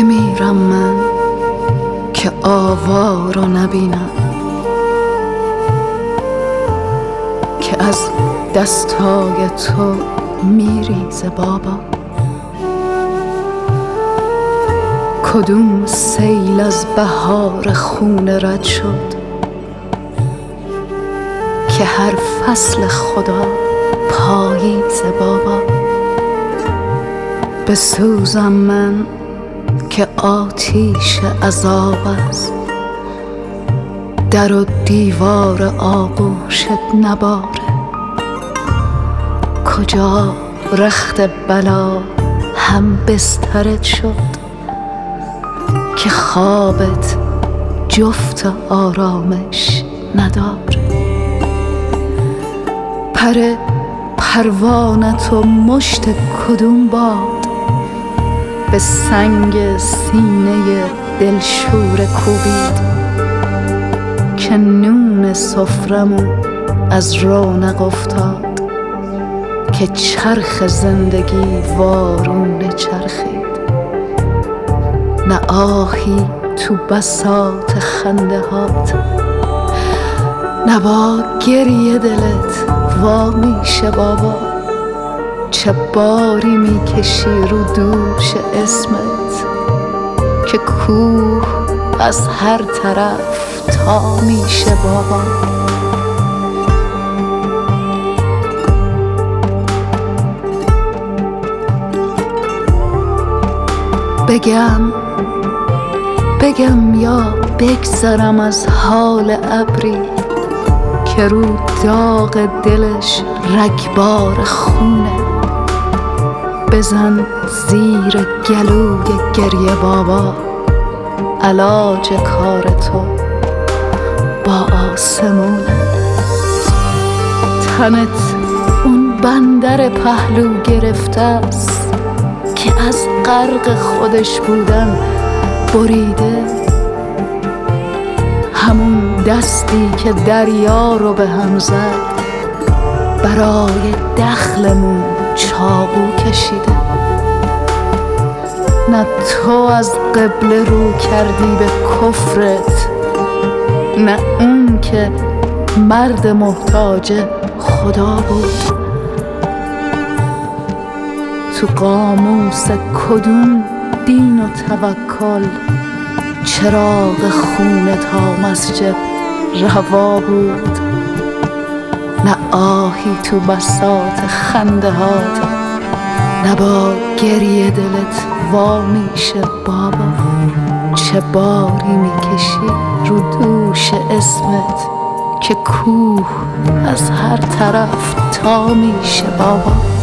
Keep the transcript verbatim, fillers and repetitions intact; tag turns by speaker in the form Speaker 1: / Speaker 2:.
Speaker 1: بمیرم من که آوا رو نبینم، که از دستای تو میریزه بابا. کدوم سیل از بهار خون رد شد که هر فصل خدا پاییزه بابا. بسوزم من که آتیش عذاب است، در و دیوار آغوشت نباره. کجا رخت بلا هم بسترت شد که خوابت جفت آرامش نداره. پر پروانت و مشت کدوم باد به سنگ سینه دلشور کوبید که نون سفرمون از رونق افتاد، که چرخ زندگی وارونه چرخید. نه آهی تو بساط خنده هات، نه با گریه دلت وا میشه بابا. چه باری میکشی رو دوش اسمت که کوه از هر طرف تا میشه بابا. بگم بگم یا بگذرم از حال ابری که رو داغ دلش رگبار خونه. بزن زیر گلوی گریه بابا، علاج کار تو با آسمونه. تنت اون بندر پهلو گرفته است که از غرق خودش بودن بریده. همون دستی که دریا رو به هم زد برای دخلمون چاقو کشیده. نه تو از قبله رو کردی به کفرت، نه اون که مرد محتاج خدا بود. تو قاموس کدوم دین و توکل چراغ خون تا مسجد روا بود. نه آهی تو بساط خنده هات، نه با گریه دلت وا میشه بابا. چه باری میکشی رو دوش اسمت که کوه از هر طرف تا میشه بابا.